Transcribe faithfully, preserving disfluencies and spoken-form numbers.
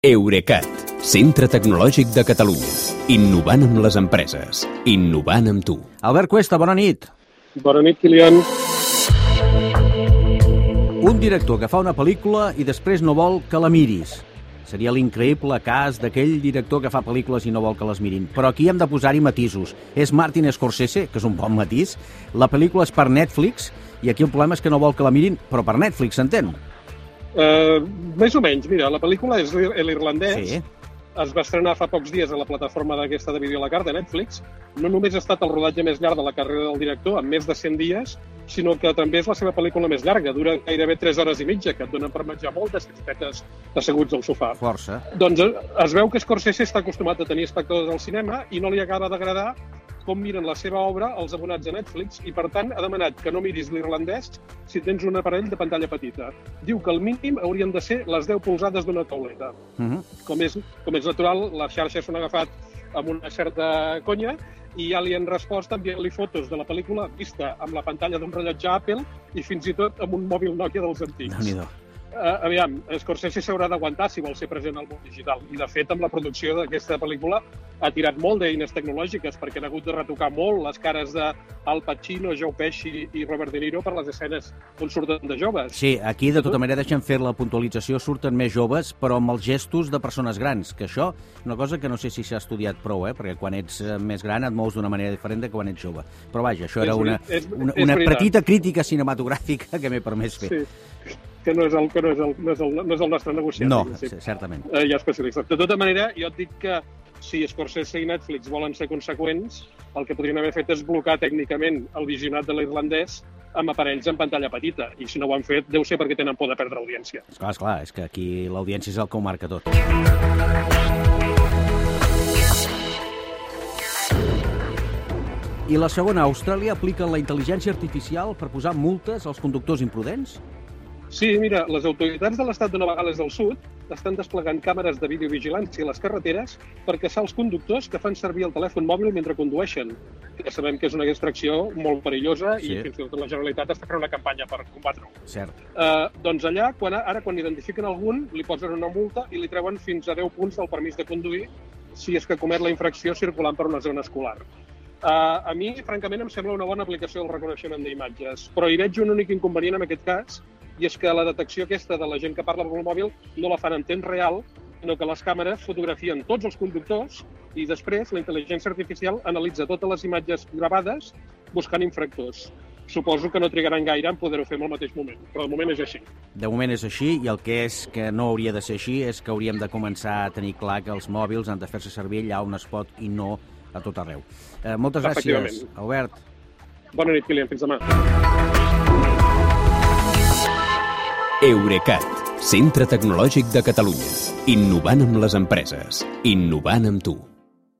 Eurecat, centre tecnològic de Catalunya. Innovant amb les empreses. Innovant amb tu. Albert Cuesta, bona nit. Bona nit, Kilian. Un director que fa una pel·lícula i després no vol que la miris. Seria l'increïble cas d'aquell director que fa pel·lícules i no vol que les mirin. Però aquí hem de posar-hi matisos. És Martin Scorsese, que és un bon matís. La pel·lícula és per Netflix i aquí el problema és que no vol que la mirin, però per Netflix, s'entén? Uh, més o menys, mira, la pel·lícula és l'irlandès, Sí. es va estrenar fa pocs dies a la plataforma d'aquesta de vídeo a la carta, Netflix. No només ha estat el rodatge més llarg de la carrera del director, amb més de cent dies, sinó que també és la seva pel·lícula més llarga, dura gairebé tres hores i mitja, que et donen per menjar moltes crispetes asseguts al sofà. Força. Doncs es veu que Scorsese està acostumat a tenir espectadors al cinema i no li acaba d'agradar com miren la seva obra els abonats a Netflix i, per tant, ha demanat que no miris l'irlandès si tens un aparell de pantalla petita. Diu que el mínim haurien de ser les deu polzades d'una tauleta. Uh -huh. Com és, com és natural, les xarxes s'han agafat amb una certa conya i ja li han respost enviant-li fotos de la pel·lícula vista amb la pantalla d'un rellotge Apple i fins i tot amb un mòbil Nokia dels antics. Déu-n'hi-do. Uh, aviam, Scorsese s'haurà d'aguantar si vol ser present al món digital. I, de fet, amb la producció d'aquesta pel·lícula ha tirat molt d'eines tecnològiques perquè han hagut de retocar molt les cares de Al Pacino, Joe Pesci i Robert De Niro per les escenes on surten de joves. Sí, aquí de tota manera deixen fer la puntualització, surten més joves, però amb els gestos de persones grans, que això, una cosa que no sé si s'ha estudiat prou, eh? Perquè quan ets més gran et mous d'una manera diferent de quan ets jove. Però vaja, això era una, és, una, és una veritat. petita crítica cinematogràfica que m'he permès fer. Sí, que no és el, que no és el, no és el, no és el nostre negociat. No, sí. certament. Eh, hi ha especialistes. De tota manera, jo et dic que si Scorsese i Netflix volen ser conseqüents, el que podrien haver fet és blocar tècnicament el visionat de l'irlandès amb aparells en pantalla petita. I si no ho han fet, deu ser perquè tenen por de perdre audiència. Esclar, esclar, és que aquí l'audiència és el que ho marca tot. I la segona, a Austràlia apliquen la intel·ligència artificial per posar multes als conductors imprudents? Sí, mira, les autoritats de l'estat de Nova Gal·les del Sud estan desplegant càmeres de videovigilància a les carreteres per caçar els conductors que fan servir el telèfon mòbil mentre condueixen. Ja sabem que és una distracció molt perillosa Sí. i fins i tot la Generalitat està fent una campanya per combatre-ho. Cert. Uh, doncs allà, quan, ara quan identifiquen algun, li posen una multa i li treuen fins a deu punts del permís de conduir si és que comet la infracció circulant per una zona escolar. Uh, a mi, francament, em sembla una bona aplicació del reconeixement d'imatges, però hi veig un únic inconvenient en aquest cas, i és que la detecció aquesta de la gent que parla per el mòbil no la fan en temps real, sinó que les càmeres fotografien tots els conductors i després la intel·ligència artificial analitza totes les imatges gravades buscant infractors. Suposo que no trigaran gaire en poder-ho fer en el mateix moment, però de moment és així. De moment és així, i el que és que no hauria de ser així és que hauríem de començar a tenir clar que els mòbils han de fer-se servir allà on es pot i no a tot arreu. Eh, moltes gràcies, Albert. Bona nit, Kilian. Fins demà. Eurecat, centre tecnològic de Catalunya. Innovant amb les empreses. Innovant amb tu.